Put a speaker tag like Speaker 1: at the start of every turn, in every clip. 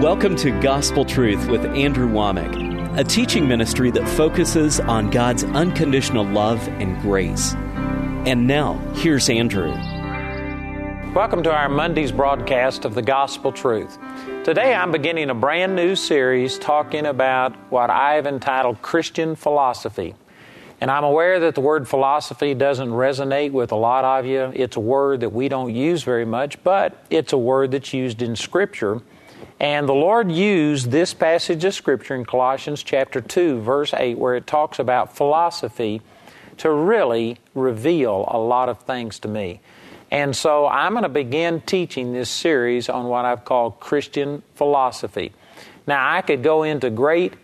Speaker 1: Welcome to Gospel Truth with Andrew Womack, a teaching ministry that focuses on God's unconditional love and grace. And now, here's Andrew.
Speaker 2: Welcome to our Monday's broadcast of the Gospel Truth. Today I'm beginning a brand new series talking about what I have entitled Christian philosophy. And I'm aware that the word philosophy doesn't resonate with a lot of you. It's a word that we don't use very much, but it's a word that's used in Scripture. And the Lord used this passage of Scripture in Colossians chapter 2, verse 8, where it talks about philosophy to really reveal a lot of things to me. And so I'm going to begin teaching this series on what I've called Christian philosophy. Now, I could go into great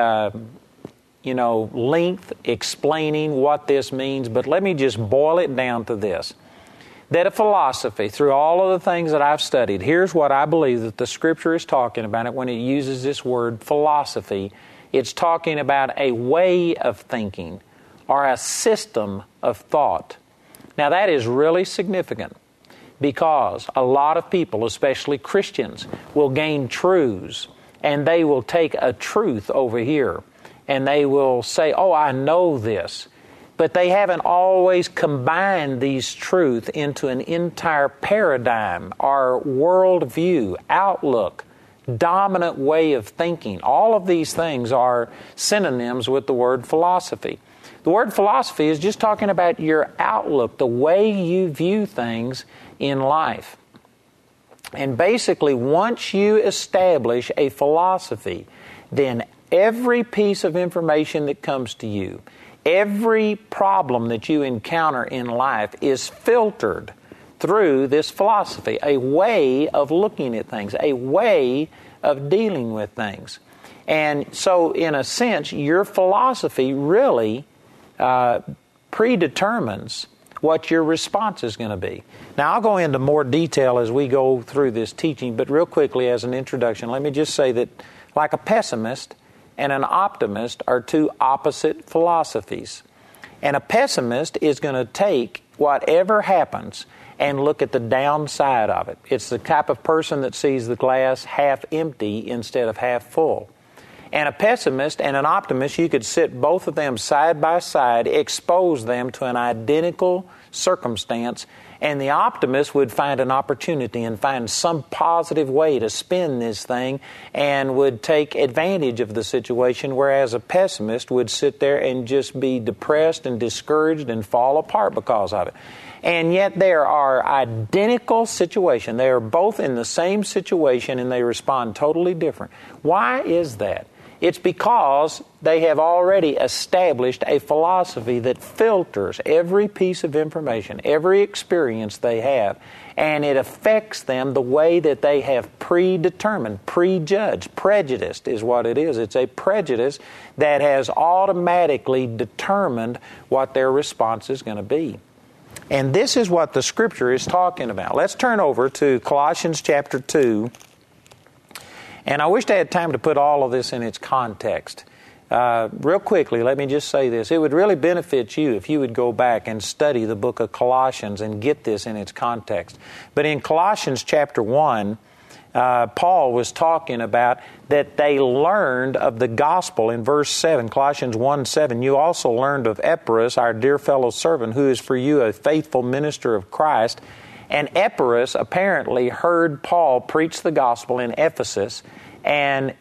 Speaker 2: length explaining what this means, but let me just boil it down to this. That a philosophy, through all of the things that I've studied, here's what I believe that the Scripture is talking about it when it uses this word philosophy. It's talking about a way of thinking or a system of thought. Now that is really significant because a lot of people, especially Christians, will gain truths and they will take a truth over here and they will say, oh, I know this. But they haven't always combined these truths into an entire paradigm or worldview, outlook, dominant way of thinking. All of these things are synonyms with the word philosophy. The word philosophy is just talking about your outlook, the way you view things in life. And basically, once you establish a philosophy, then every piece of information that comes to you, every problem that you encounter in life is filtered through this philosophy, a way of looking at things, a way of dealing with things. And so, in a sense, your philosophy really predetermines what your response is going to be. Now, I'll go into more detail as we go through this teaching, but real quickly as an introduction, let me just say that like a pessimist and an optimist are two opposite philosophies. And a pessimist is going to take whatever happens and look at the downside of it. It's the type of person that sees the glass half empty instead of half full. And a pessimist and an optimist, you could sit both of them side by side, expose them to an identical circumstance, and the optimist would find an opportunity and find some positive way to spin this thing and would take advantage of the situation, whereas a pessimist would sit there and just be depressed and discouraged and fall apart because of it. And yet there are identical situations. They are both in the same situation and they respond totally different. Why is that? It's because they have already established a philosophy that filters every piece of information, every experience they have, and it affects them the way that they have predetermined, prejudged. Prejudiced is what it is. It's a prejudice that has automatically determined what their response is going to be. And this is what the Scripture is talking about. Let's turn over to Colossians chapter 2. And I wish I had time to put all of this in its context. Real quickly, let me just say this. It would really benefit you if you would go back and study the book of Colossians and get this in its context. But in Colossians chapter 1, Paul was talking about that they learned of the gospel in verse 7, Colossians 1:7. You also learned of Epaphras, our dear fellow servant, who is for you a faithful minister of Christ. And Epaphras apparently heard Paul preach the gospel in Ephesus, and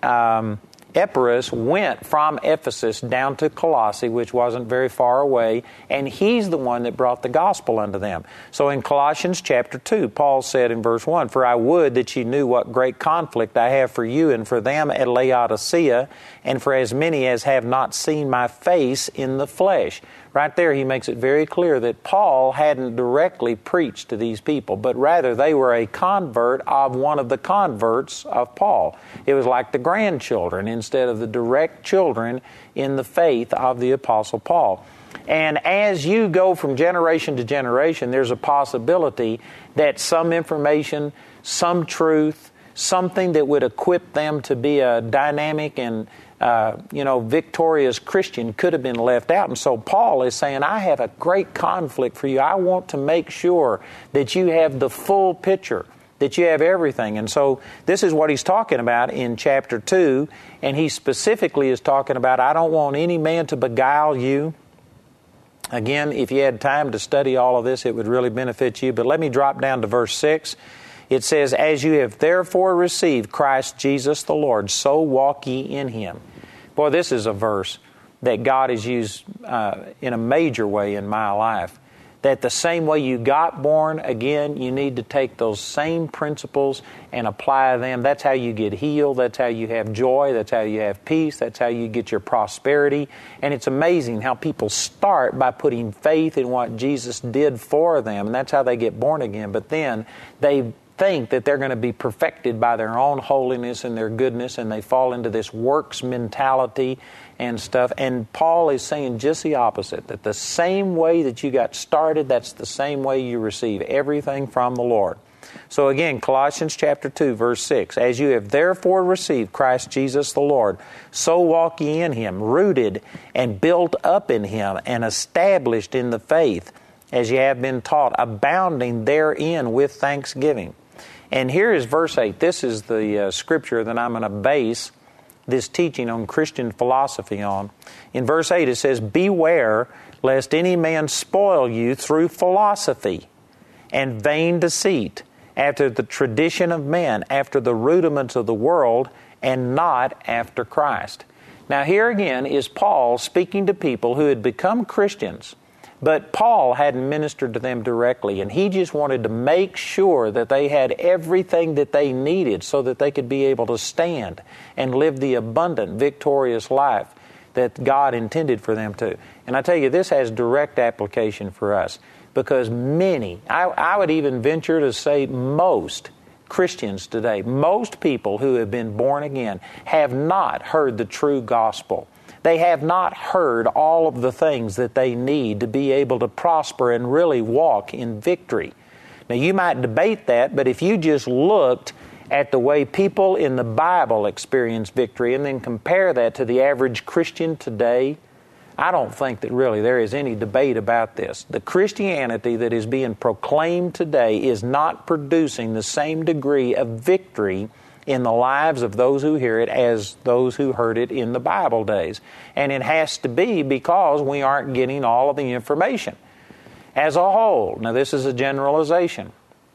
Speaker 2: Epaphras went from Ephesus down to Colossae, which wasn't very far away, and he's the one that brought the gospel unto them. So in Colossians chapter 2, Paul said in verse 1, For I would that ye knew what great conflict I have for you and for them at Laodicea, and for as many as have not seen my face in the flesh. Right there, he makes it very clear that Paul hadn't directly preached to these people, but rather they were a convert of one of the converts of Paul. It was like the grandchildren instead of the direct children in the faith of the Apostle Paul. And as you go from generation to generation, there's a possibility that some information, some truth, something that would equip them to be a dynamic and victorious Christian could have been left out. And so Paul is saying, I have a great conflict for you. I want to make sure that you have the full picture, that you have everything. And so this is what he's talking about in chapter 2, and he specifically is talking about, I don't want any man to beguile you. Again, if you had time to study all of this, it would really benefit you. But let me drop down to verse 6. It says, as you have therefore received Christ Jesus the Lord, so walk ye in Him. Boy, this is a verse that God has used in a major way in my life. That the same way you got born again, you need to take those same principles and apply them. That's how you get healed. That's how you have joy. That's how you have peace. That's how you get your prosperity. And it's amazing how people start by putting faith in what Jesus did for them. And that's how they get born again. But then they think that they're going to be perfected by their own holiness and their goodness, and they fall into this works mentality and stuff. And Paul is saying just the opposite, that the same way that you got started, that's the same way you receive everything from the Lord. So again, Colossians chapter 2, verse 6, as you have therefore received Christ Jesus the Lord, so walk ye in Him, rooted and built up in Him, and established in the faith, as ye have been taught, abounding therein with thanksgiving. And here is verse 8. This is the scripture that I'm going to base this teaching on Christian philosophy on. In verse 8 it says, beware lest any man spoil you through philosophy and vain deceit, after the tradition of men, after the rudiments of the world, and not after Christ. Now here again is Paul speaking to people who had become Christians, but Paul hadn't ministered to them directly, and he just wanted to make sure that they had everything that they needed so that they could be able to stand and live the abundant, victorious life that God intended for them to. And I tell you, this has direct application for us, because many, I would even venture to say most Christians today, most people who have been born again, have not heard the true gospel. They have not heard all of the things that they need to be able to prosper and really walk in victory. Now, you might debate that, but if you just looked at the way people in the Bible experience victory and then compare that to the average Christian today, I don't think that really there is any debate about this. The Christianity that is being proclaimed today is not producing the same degree of victory in the lives of those who hear it as those who heard it in the Bible days. And it has to be because we aren't getting all of the information as a whole. Now, this is a generalization,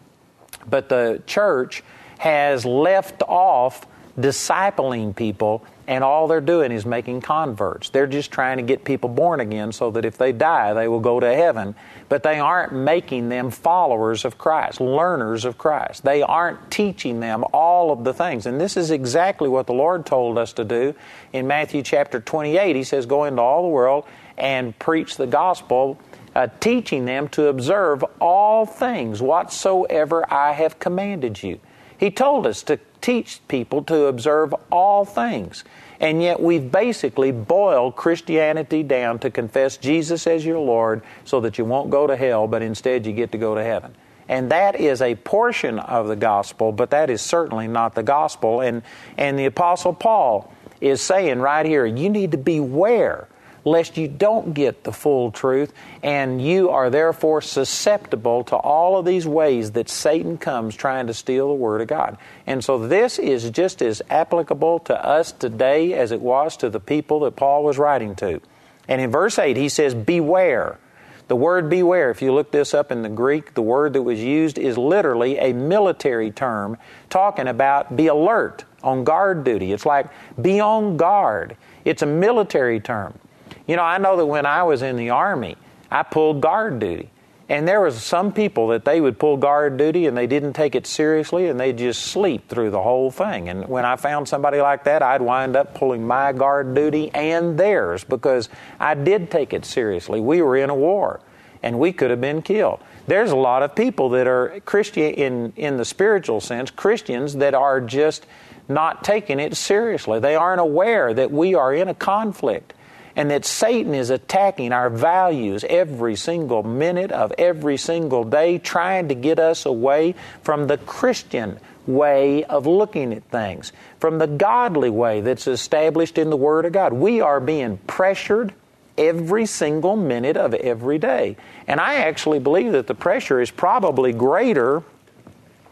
Speaker 2: but the church has left off discipling people, and all they're doing is making converts. They're just trying to get people born again so that if they die, they will go to heaven. But they aren't making them followers of Christ, learners of Christ. They aren't teaching them all of the things. And this is exactly what the Lord told us to do in Matthew chapter 28. He says, go into all the world and preach the gospel, teaching them to observe all things whatsoever I have commanded you. He told us to teach people to observe all things. And yet we've basically boiled Christianity down to confess Jesus as your Lord so that you won't go to hell, but instead you get to go to heaven. And that is a portion of the gospel, but that is certainly not the gospel. And the Apostle Paul is saying right here, you need to beware lest you don't get the full truth, and you are therefore susceptible to all of these ways that Satan comes trying to steal the Word of God. And so this is just as applicable to us today as it was to the people that Paul was writing to. And in verse 8 he says, beware. The word beware, if you look this up in the Greek, the word that was used is literally a military term talking about be alert, on guard duty. It's like be on guard. It's a military term. You know, I know that when I was in the Army, I pulled guard duty. And there was some people that they would pull guard duty and they didn't take it seriously and they'd just sleep through the whole thing. And when I found somebody like that, I'd wind up pulling my guard duty and theirs because I did take it seriously. We were in a war and we could have been killed. There's a lot of people that are Christian in the spiritual sense, Christians that are just not taking it seriously. They aren't aware that we are in a conflict, and that Satan is attacking our values every single minute of every single day, trying to get us away from the Christian way of looking at things, from the godly way that's established in the Word of God. We are being pressured every single minute of every day. And I actually believe that the pressure is probably greater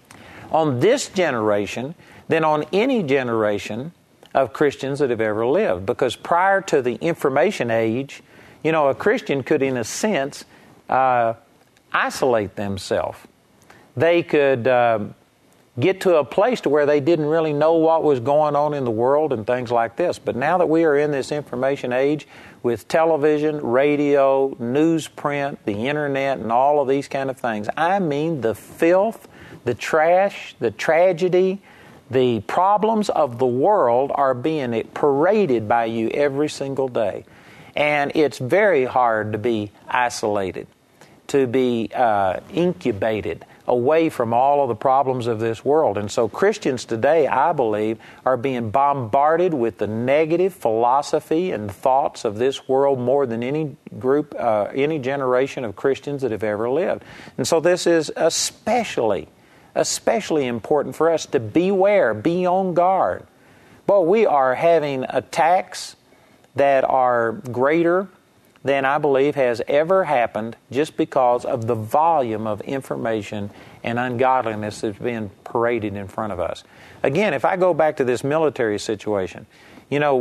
Speaker 2: on this generation than on any generation of Christians that have ever lived. Because prior to the information age, a Christian could, in a sense, isolate themselves. They could get to a place to where they didn't really know what was going on in the world and things like this. But now that we are in this information age with television, radio, newsprint, the internet, and all of these kind of things, I mean the filth, the trash, the tragedy, the problems of the world are being paraded by you every single day. And it's very hard to be isolated, to be incubated away from all of the problems of this world. And so Christians today, I believe, are being bombarded with the negative philosophy and thoughts of this world more than any group, any generation of Christians that have ever lived. And so this is especially important for us to beware, be on guard. Boy, we are having attacks that are greater than I believe has ever happened just because of the volume of information and ungodliness that's being paraded in front of us. Again, if I go back to this military situation, I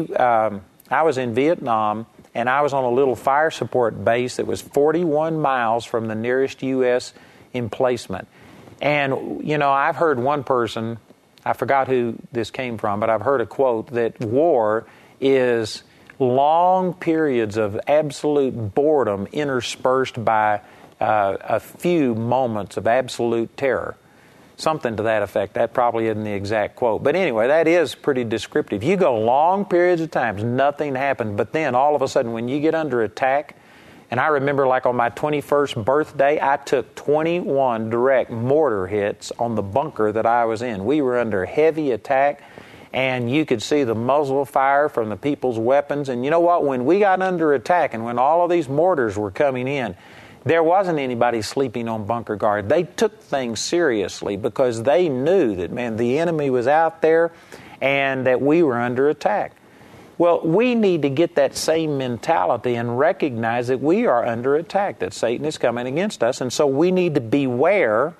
Speaker 2: was in Vietnam, and I was on a little fire support base that was 41 miles from the nearest U.S. emplacement. And, I've heard one person, I forgot who this came from, but I've heard a quote that war is long periods of absolute boredom interspersed by a few moments of absolute terror. Something to that effect. That probably isn't the exact quote. But anyway, that is pretty descriptive. You go long periods of times, nothing happened. But then all of a sudden when you get under attack, and I remember like on my 21st birthday, I took 21 direct mortar hits on the bunker that I was in. We were under heavy attack, and you could see the muzzle fire from the people's weapons. And you know what? When we got under attack and when all of these mortars were coming in, there wasn't anybody sleeping on bunker guard. They took things seriously because they knew that, the enemy was out there and that we were under attack. Well, we need to get that same mentality and recognize that we are under attack, that Satan is coming against us. And so we need to beware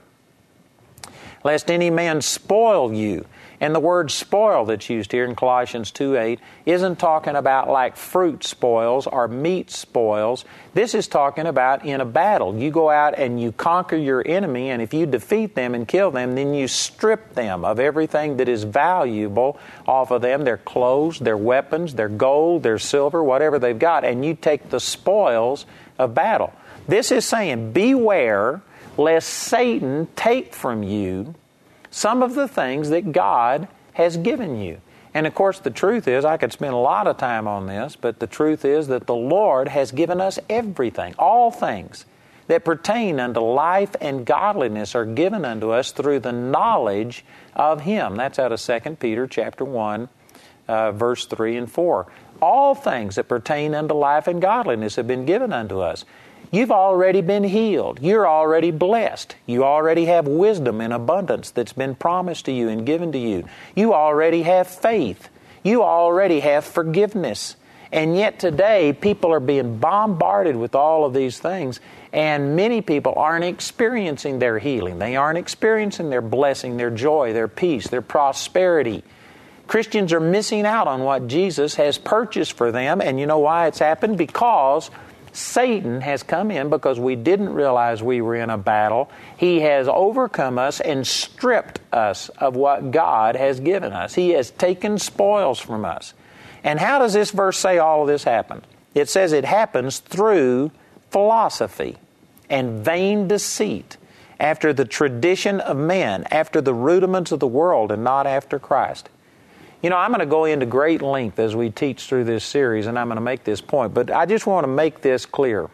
Speaker 2: lest any man spoil you. And the word spoil that's used here in Colossians 2:8 isn't talking about like fruit spoils or meat spoils. This is talking about in a battle. You go out and you conquer your enemy, and if you defeat them and kill them, then you strip them of everything that is valuable off of them, their clothes, their weapons, their gold, their silver, whatever they've got, and you take the spoils of battle. This is saying, beware lest Satan take from you some of the things that God has given you. And of course, the truth is, I could spend a lot of time on this, but the truth is that the Lord has given us everything. All things that pertain unto life and godliness are given unto us through the knowledge of Him. That's out of 2 Peter chapter 1, verse 3 and 4. All things that pertain unto life and godliness have been given unto us. You've already been healed. You're already blessed. You already have wisdom in abundance that's been promised to you and given to you. You already have faith. You already have forgiveness. And yet today, people are being bombarded with all of these things, and many people aren't experiencing their healing. They aren't experiencing their blessing, their joy, their peace, their prosperity. Christians are missing out on what Jesus has purchased for them, and you know why it's happened? Because Satan has come in because we didn't realize we were in a battle. He has overcome us and stripped us of what God has given us. He has taken spoils from us. And how does this verse say all of this happen? It says it happens through philosophy and vain deceit, after the tradition of men, after the rudiments of the world, and not after Christ. I'm going to go into great length as we teach through this series, and I'm going to make this point, but I just want to make this clear.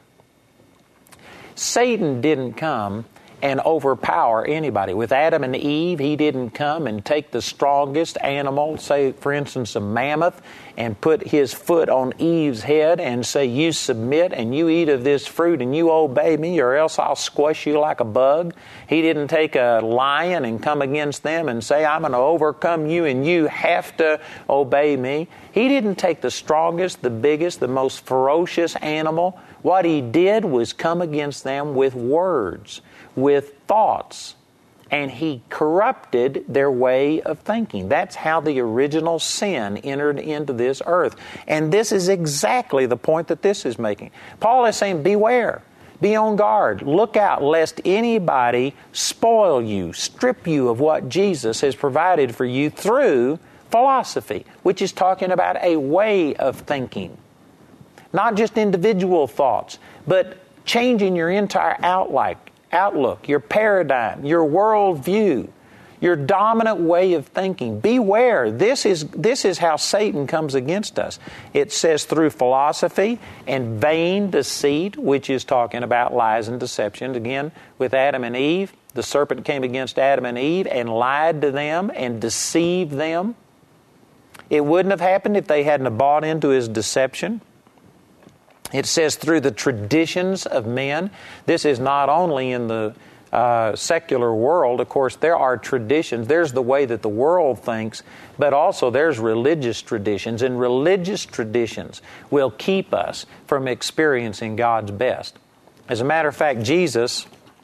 Speaker 2: Satan didn't come and overpower anybody. With Adam and Eve, he didn't come and take the strongest animal, say, for instance, a mammoth, and put his foot on Eve's head and say, you submit and you eat of this fruit and you obey me or else I'll squash you like a bug. He didn't take a lion and come against them and say, I'm going to overcome you and you have to obey me. He didn't take the strongest, the biggest, the most ferocious animal. What he did was come against them with words, with thoughts, and he corrupted their way of thinking. That's how the original sin entered into this earth. And this is exactly the point that this is making. Paul is saying, beware. Be on guard. Look out lest anybody spoil you, strip you of what Jesus has provided for you through philosophy, which is talking about a way of thinking. Not just individual thoughts, but changing your entire outlook, your paradigm, your worldview, your dominant way of thinking. Beware. This is how Satan comes against us. It says through philosophy and vain deceit, which is talking about lies and deception. Again, with Adam and Eve, the serpent came against Adam and Eve and lied to them and deceived them. It wouldn't have happened if they hadn't bought into his deception. It says through the traditions of men. This is not only in the secular world. Of course, there are traditions. There's the way that the world thinks, but also there's religious traditions. And religious traditions will keep us from experiencing God's best. As a matter of fact, Jesus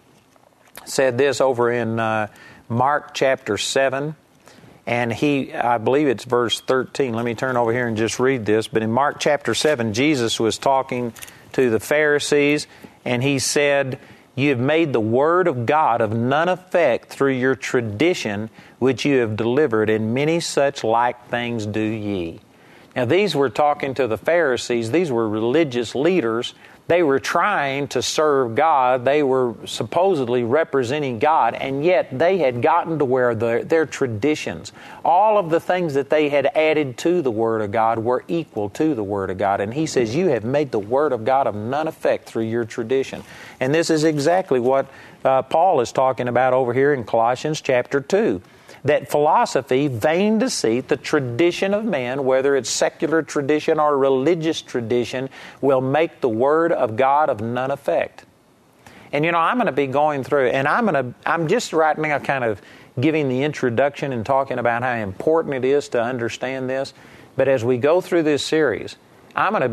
Speaker 2: said this over in Mark chapter 7. And I believe it's verse 13. Let me turn over here and just read this. But in Mark chapter 7, Jesus was talking to the Pharisees, and he said, "You have made the word of God of none effect through your tradition which you have delivered, and many such like things do ye." Now these were talking to the Pharisees. These were religious leaders. They were trying to serve God. They were supposedly representing God, and yet they had gotten to where their traditions, all of the things that they had added to the Word of God were equal to the Word of God. And he says, you have made the Word of God of none effect through your tradition. And this is exactly what Paul is talking about over here in Colossians chapter 2. That philosophy, vain deceit, the tradition of man, whether it's secular tradition or religious tradition, will make the Word of God of none effect. And I'm going to be going through, and I'm just right now kind of giving the introduction and talking about how important it is to understand this. But as we go through this series, I'm going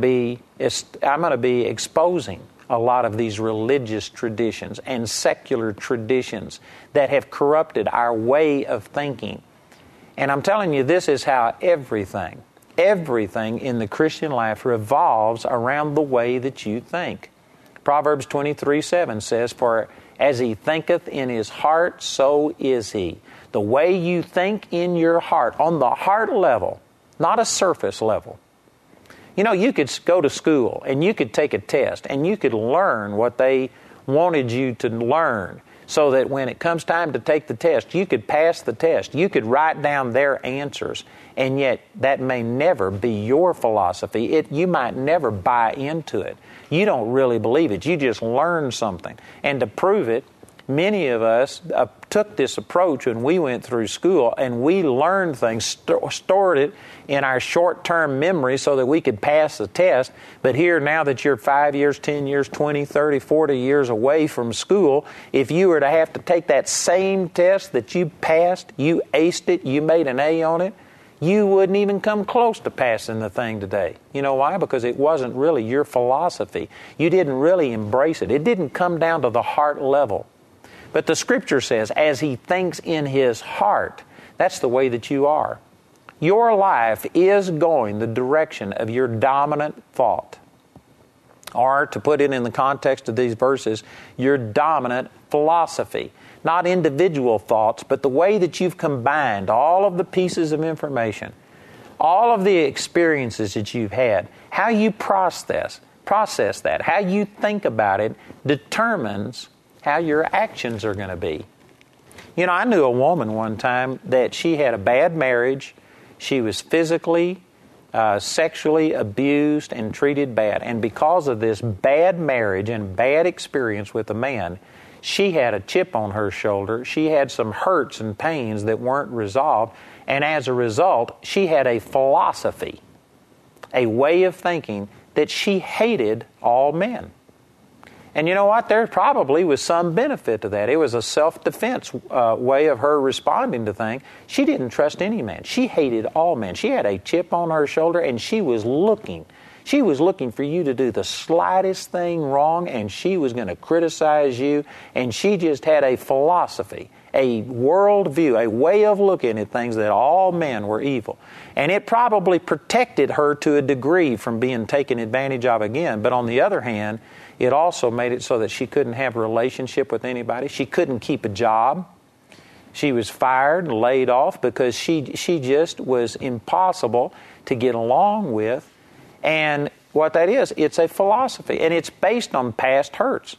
Speaker 2: to be exposing a lot of these religious traditions and secular traditions that have corrupted our way of thinking. And I'm telling you, this is how everything in the Christian life revolves around the way that you think. Proverbs 23:7 says, "For as he thinketh in his heart, so is he." The way you think in your heart, on the heart level, not a surface level. You could go to school and you could take a test and you could learn what they wanted you to learn so that when it comes time to take the test, you could pass the test. You could write down their answers, and yet that may never be your philosophy. You might never buy into it. You don't really believe it. You just learned something. And to prove it, many of us took this approach when we went through school, and we learned things, stored it in our short-term memory so that we could pass the test. But here, now that you're 5 years, 10 years, 20, 30, 40 years away from school, if you were to have to take that same test that you passed, you aced it, you made an A on it, you wouldn't even come close to passing the thing today. You know why? Because it wasn't really your philosophy. You didn't really embrace it. It didn't come down to the heart level. But the Scripture says, as he thinks in his heart, that's the way that you are. Your life is going the direction of your dominant thought. Or, to put it in the context of these verses, your dominant philosophy. Not individual thoughts, but the way that you've combined all of the pieces of information, all of the experiences that you've had, how you process that, how you think about it, determines how your actions are going to be. I knew a woman one time that she had a bad marriage. She was physically, sexually abused and treated bad. And because of this bad marriage and bad experience with a man, she had a chip on her shoulder. She had some hurts and pains that weren't resolved. And as a result, she had a philosophy, a way of thinking that she hated all men. And you know what? There probably was some benefit to that. It was a self-defense way of her responding to things. She didn't trust any man. She hated all men. She had a chip on her shoulder, and she was looking. She was looking for you to do the slightest thing wrong, and she was going to criticize you. And she just had a philosophy, a worldview, a way of looking at things that all men were evil. And it probably protected her to a degree from being taken advantage of again. But on the other hand, it also made it so that she couldn't have a relationship with anybody. She couldn't keep a job. She was fired, laid off, because she just was impossible to get along with. And what that is, it's a philosophy, and it's based on past hurts.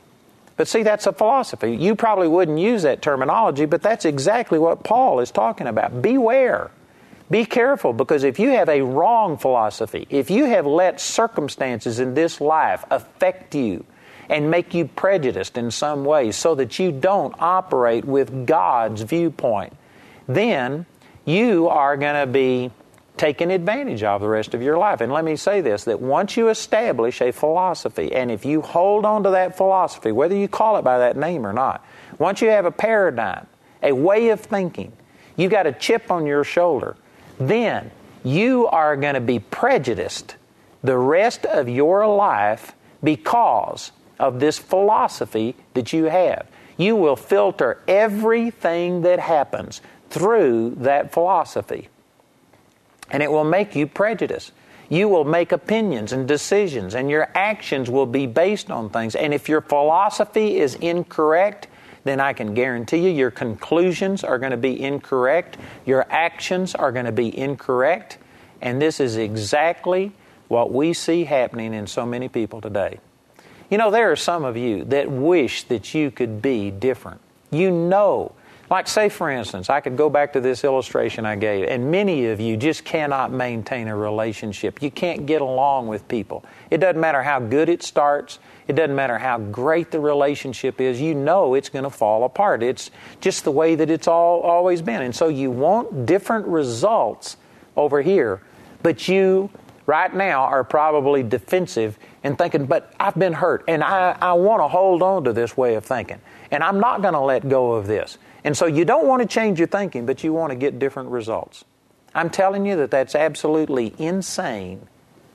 Speaker 2: But see, that's a philosophy. You probably wouldn't use that terminology, but that's exactly what Paul is talking about. Beware. Be careful, because if you have a wrong philosophy, if you have let circumstances in this life affect you and make you prejudiced in some way so that you don't operate with God's viewpoint, then you are going to be taken advantage of the rest of your life. And let me say this, that once you establish a philosophy, and if you hold on to that philosophy, whether you call it by that name or not, once you have a paradigm, a way of thinking, you've got a chip on your shoulder, then you are going to be prejudiced the rest of your life because of this philosophy that you have. You will filter everything that happens through that philosophy. And it will make you prejudiced. You will make opinions and decisions, and your actions will be based on things. And if your philosophy is incorrect, then I can guarantee you your conclusions are going to be incorrect. Your actions are going to be incorrect. And this is exactly what we see happening in so many people today. You know, there are some of you that wish that you could be different. You know, like say for instance, I could go back to this illustration I gave, and many of you just cannot maintain a relationship. You can't get along with people. It doesn't matter how good it starts. It doesn't matter how great the relationship is. You know it's going to fall apart. It's just the way that it's always been. And so you want different results over here, but you right now are probably defensive and thinking, but I've been hurt, and I want to hold on to this way of thinking, and I'm not going to let go of this. And so you don't want to change your thinking, but you want to get different results. I'm telling you that that's absolutely insane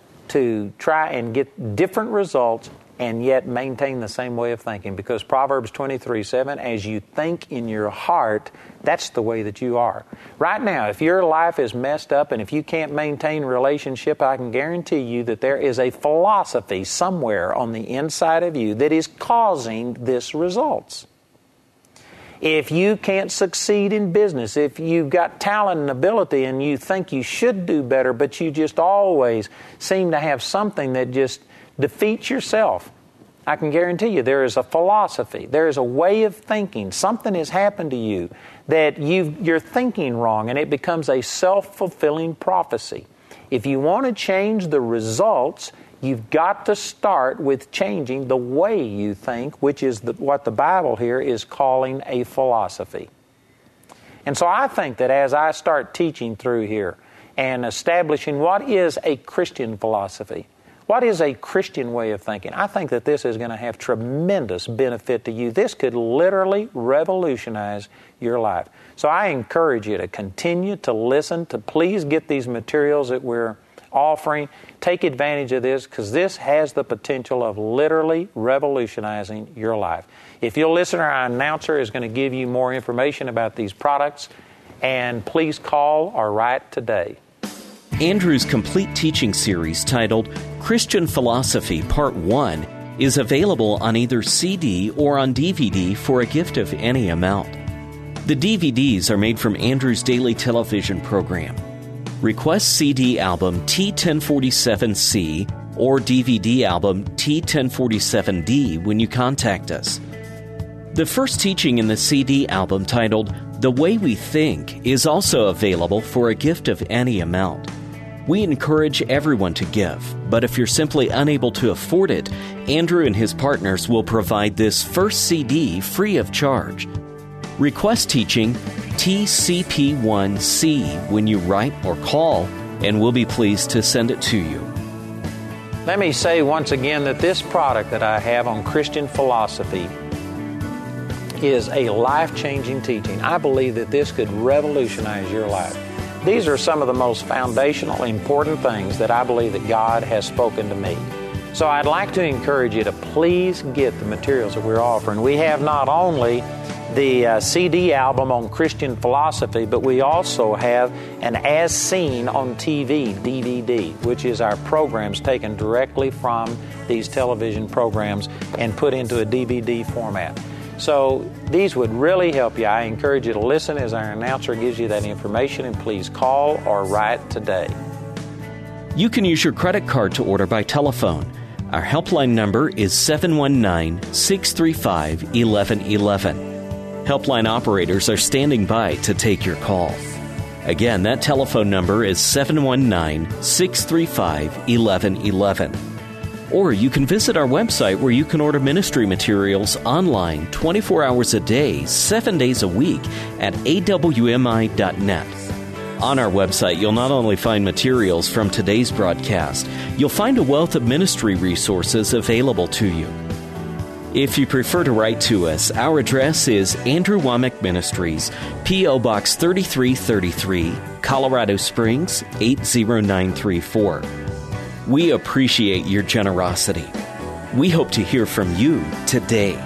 Speaker 2: to try and get different results and yet maintain the same way of thinking, because Proverbs 23:7, as you think in your heart, that's the way that you are. Right now, if your life is messed up and if you can't maintain a relationship, I can guarantee you that there is a philosophy somewhere on the inside of you that is causing this results. If you can't succeed in business, if you've got talent and ability and you think you should do better, but you just always seem to have something that just defeats yourself, I can guarantee you there is a philosophy, there is a way of thinking. Something has happened to you that you're thinking wrong, and it becomes a self-fulfilling prophecy. If you want to change the results, you've got to start with changing the way you think, which is what the Bible here is calling a philosophy. And so I think that as I start teaching through here and establishing what is a Christian philosophy, what is a Christian way of thinking, I think that this is going to have tremendous benefit to you. This could literally revolutionize your life. So I encourage you to continue to listen, to please get these materials that we're offering. Take advantage of this, because this has the potential of literally revolutionizing your life. If you'll listen, our announcer is going to give you more information about these products, and please call or write today.
Speaker 1: Andrew's complete teaching series titled Christian Philosophy Part 1 is available on either CD or on DVD for a gift of any amount. The DVDs are made from Andrew's daily television program. Request CD album T1047C or DVD album T1047D when you contact us. The first teaching in the CD album, titled The Way We Think, is also available for a gift of any amount. We encourage everyone to give, but if you're simply unable to afford it, Andrew and his partners will provide this first CD free of charge. Request teaching TCP1C when you write or call, and we'll be pleased to send it to you.
Speaker 2: Let me say once again that this product that I have on Christian philosophy is a life-changing teaching. I believe that this could revolutionize your life. These are some of the most foundational, important things that I believe that God has spoken to me. So I'd like to encourage you to please get the materials that we're offering. We have not only the CD album on Christian philosophy, but we also have an As Seen on TV DVD, which is our programs taken directly from these television programs and put into a DVD format. So these would really help you. I encourage you to listen as our announcer gives you that information, and please call or write today.
Speaker 1: You can use your credit card to order by telephone. Our helpline number is 719-635-1111. Helpline operators are standing by to take your call. Again, that telephone number is 719-635-1111. Or you can visit our website where you can order ministry materials online 24 hours a day, 7 days a week at awmi.net. On our website, you'll not only find materials from today's broadcast, you'll find a wealth of ministry resources available to you. If you prefer to write to us, our address is Andrew Wommack Ministries, P.O. Box 3333, Colorado Springs, 80934. We appreciate your generosity. We hope to hear from you today.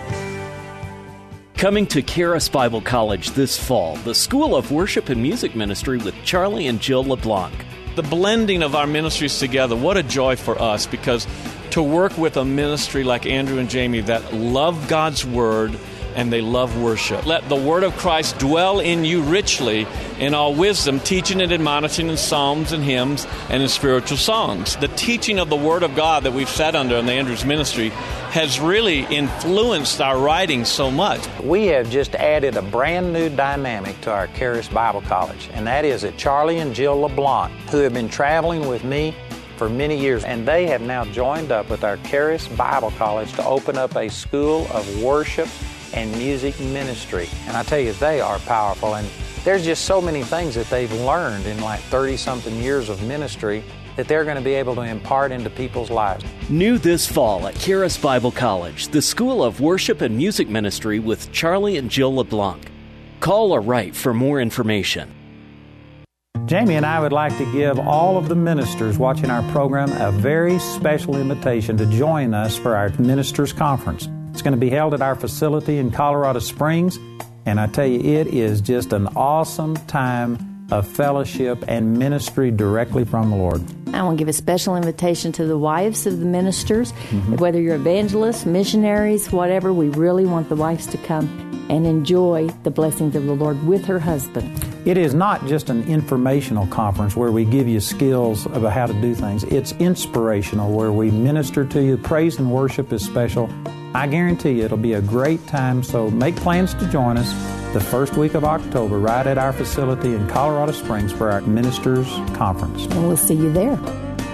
Speaker 1: Coming to Charis Bible College this fall, the School of Worship and Music Ministry with Charlie and Jill LeBlanc.
Speaker 3: The blending of our ministries together, what a joy for us, because to work with a ministry like Andrew and Jamie that love God's Word and they love worship. Let the Word of Christ dwell in you richly in all wisdom, teaching and admonishing in psalms and hymns and in spiritual songs. The teaching of the Word of God that we've sat under in the Andrews ministry has really influenced our writing so much.
Speaker 2: We have just added a brand new dynamic to our Charis Bible College, and that is that Charlie and Jill LeBlanc, who have been traveling with me for many years, and they have now joined up with our Charis Bible College to open up a school of worship and music ministry. And I tell you, they are powerful, and there's just so many things that they've learned in like 30-something years of ministry that they're going to be able to impart into people's lives.
Speaker 1: New this fall at Charis Bible College, the School of Worship and Music Ministry with Charlie and Jill LeBlanc. Call or write for more information.
Speaker 2: Jamie and I would like to give all of the ministers watching our program a very special invitation to join us for our Ministers Conference. It's going to be held at our facility in Colorado Springs, and I tell you, it is just an awesome time of fellowship and ministry directly from the Lord.
Speaker 4: I want to give a special invitation to the wives of the ministers. Whether you're evangelists, missionaries, whatever, we really want the wives to come and enjoy the blessings of the Lord with her husband.
Speaker 2: It is not just an informational conference where we give you skills about how to do things. It's inspirational, where we minister to you. Praise and worship is special. I guarantee you it'll be a great time, so make plans to join us the first week of October right at our facility in Colorado Springs for our Ministers Conference.
Speaker 4: And we'll see you there.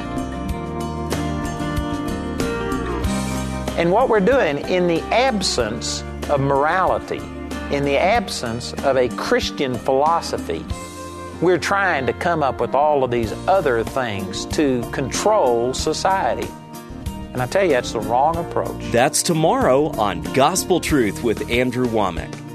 Speaker 2: And what we're doing, in the absence of morality, in the absence of a Christian philosophy, we're trying to come up with all of these other things to control society. And I tell you, that's the wrong approach.
Speaker 1: That's tomorrow on Gospel Truth with Andrew Wommack.